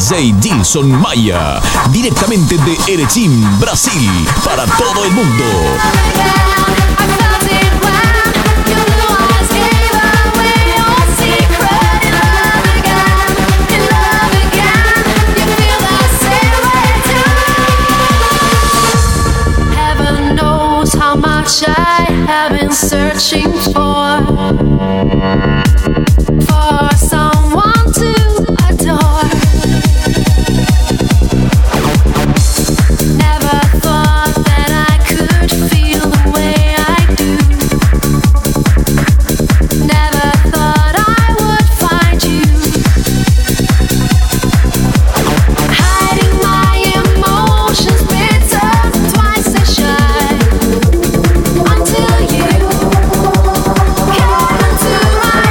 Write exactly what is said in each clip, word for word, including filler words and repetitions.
J Gilson Maia, directamente de Erechim, Brasil, para todo el mundo. I have been searching for For someone to adore. Never thought that I could feel the way I do. Never thought I would find you. Hiding my emotions bitter, twice as shy. Until you came into my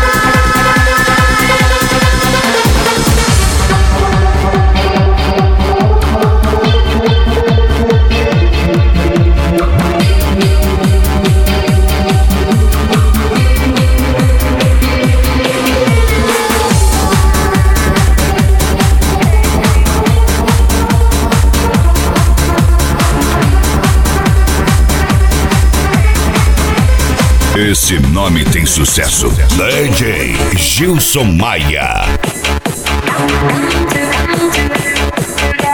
Esse nome tem sucesso. D J Gilson Maia.